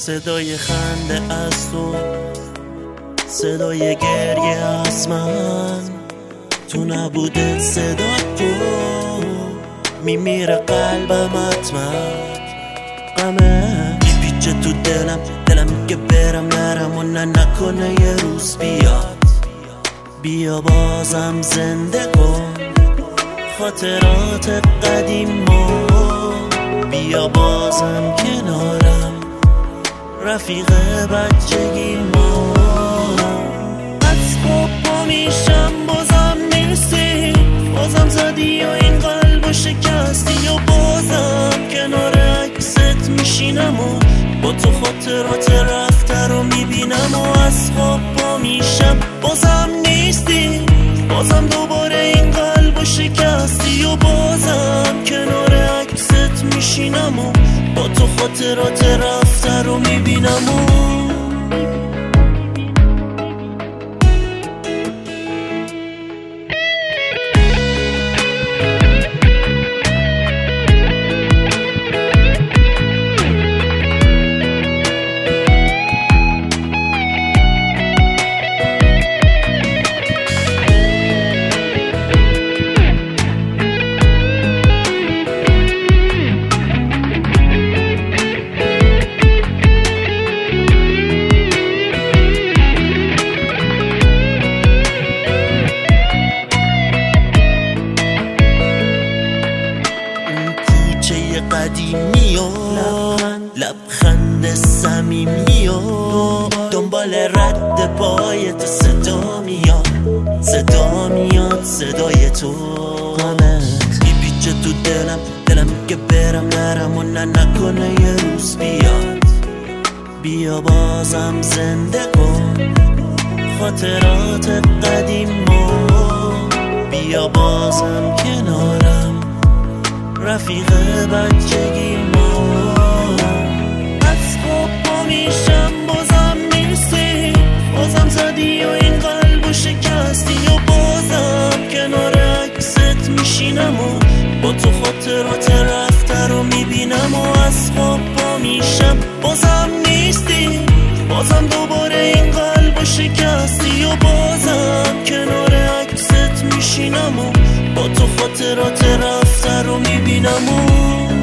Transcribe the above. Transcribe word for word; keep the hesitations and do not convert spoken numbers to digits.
صدای خنده از تو، صدای گریه از من، تو نبوده صدا تو میمیره قلبم حتما. غمه میپیچه تو دلم، دلم میگه برم نرم و نه نکنه یه روز بیاد. بیا بازم زنده کن خاطرات قدیمو، بیا بازم کنارم رفیق بچگیمو. از خوب پا میشم بازم نیستی، بازم زدی و این قلبو شکستی و بازم کنار عکست میشینم و با تو خاطرات رفته رو میبینم. و از خواب پا میشم بازم نیستی، بازم دوباره این قلبو شکستی و بازم کنار عکست میشینم و با تو خاطرات رفته رو میبینم. و قدیمی و لبخند صمیمی و دنبال رد پای تو صدا میاد، صدا میاد صدای تو. غمت میپیچه تو دلم، دلم که برم نرم و نه نکنه یه روز بیاد. بیا بازم زنده کن خاطرات قدیمو، بیا بازم کنارم رفیق بچگیمو. از خواب پا میشم بازم نیستی، بازم زدی و این قلبو شکستی و بازم کنار عکست میشینم و با تو خاطرات رفته رو میبینم. و از خواب پا میشم بازم نیستی، بازم دوباره این قلبو شکستی و بازم کنار عکست میشینم و با تو خاطرات رفته رو میبینم. و